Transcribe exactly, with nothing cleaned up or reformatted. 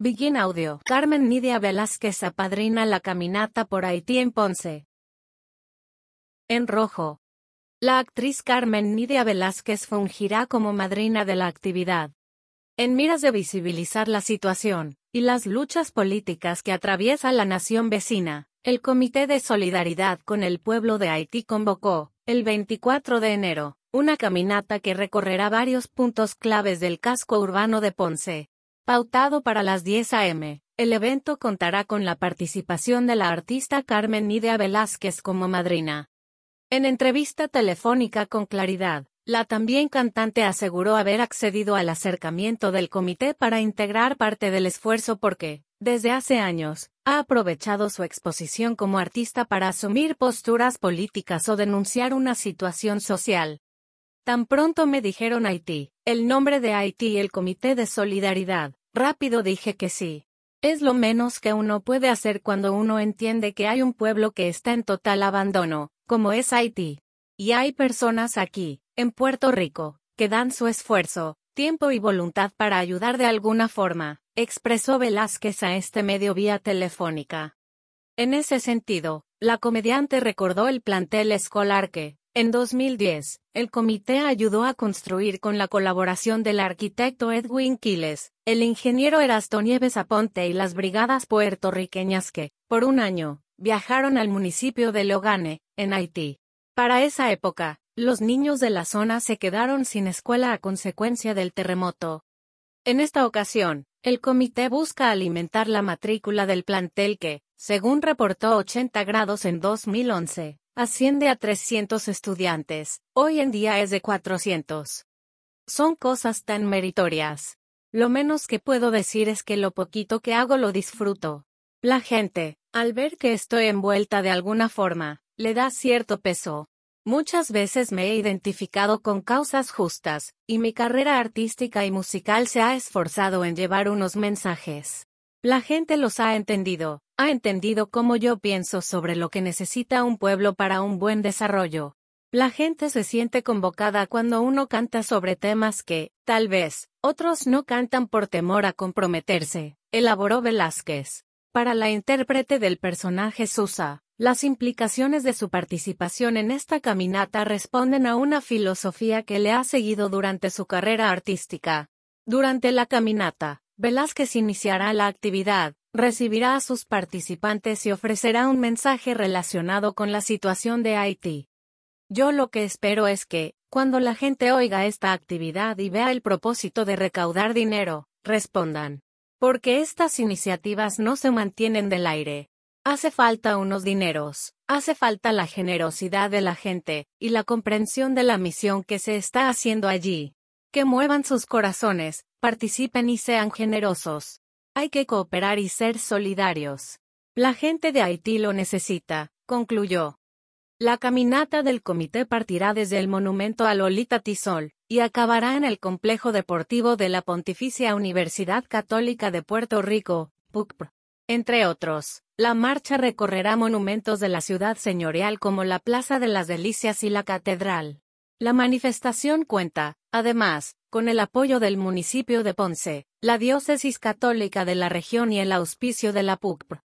Begin Audio. Carmen Nidia Velázquez apadrina la caminata por Haití en Ponce. En rojo. La actriz Carmen Nidia Velázquez fungirá como madrina de la actividad. En miras de visibilizar la situación y las luchas políticas que atraviesa la nación vecina, el Comité de Solidaridad con el Pueblo de Haití convocó, el veinticuatro de enero, una caminata que recorrerá varios puntos claves del casco urbano de Ponce. Pautado para las diez a eme, el evento contará con la participación de la artista Carmen Nidia Velázquez como madrina. En entrevista telefónica con Claridad, la también cantante aseguró haber accedido al acercamiento del comité para integrar parte del esfuerzo porque, desde hace años, ha aprovechado su exposición como artista para asumir posturas políticas o denunciar una situación social. Tan pronto me dijeron Haití, el nombre de Haití y el Comité de Solidaridad, rápido dije que sí. Es lo menos que uno puede hacer cuando uno entiende que hay un pueblo que está en total abandono, como es Haití. Y hay personas aquí, en Puerto Rico, que dan su esfuerzo, tiempo y voluntad para ayudar de alguna forma, expresó Velázquez a este medio vía telefónica. En ese sentido, la comediante recordó el plantel escolar que, en dos mil diez, el comité ayudó a construir con la colaboración del arquitecto Edwin Quiles, el ingeniero Erasto Nieves Aponte y las brigadas puertorriqueñas que, por un año, viajaron al municipio de Logane, en Haití. Para esa época, los niños de la zona se quedaron sin escuela a consecuencia del terremoto. En esta ocasión, el comité busca alimentar la matrícula del plantel que, según reportó ochenta grados en dos mil once, asciende a trescientos estudiantes, hoy en día es de cuatrocientos. Son cosas tan meritorias. Lo menos que puedo decir es que lo poquito que hago lo disfruto. La gente, al ver que estoy envuelta de alguna forma, le da cierto peso. Muchas veces me he identificado con causas justas, y mi carrera artística y musical se ha esforzado en llevar unos mensajes. La gente los ha entendido, ha entendido cómo yo pienso sobre lo que necesita un pueblo para un buen desarrollo. La gente se siente convocada cuando uno canta sobre temas que, tal vez, otros no cantan por temor a comprometerse, elaboró Velázquez. Para la intérprete del personaje Susa, las implicaciones de su participación en esta caminata responden a una filosofía que le ha seguido durante su carrera artística. Durante la caminata, Velázquez iniciará la actividad, recibirá a sus participantes y ofrecerá un mensaje relacionado con la situación de Haití. Yo lo que espero es que, cuando la gente oiga esta actividad y vea el propósito de recaudar dinero, respondan. Porque estas iniciativas no se mantienen del aire. Hace falta unos dineros, hace falta la generosidad de la gente, y la comprensión de la misión que se está haciendo allí. Que muevan sus corazones, participen y sean generosos. Hay que cooperar y ser solidarios. La gente de Haití lo necesita, concluyó. La caminata del comité partirá desde el monumento a Lolita Tizol, y acabará en el complejo deportivo de la Pontificia Universidad Católica de Puerto Rico, P U C P R. Entre otros, la marcha recorrerá monumentos de la ciudad señorial como la Plaza de las Delicias y la Catedral. La manifestación cuenta, además, con el apoyo del municipio de Ponce, la diócesis católica de la región y el auspicio de la P U C P R.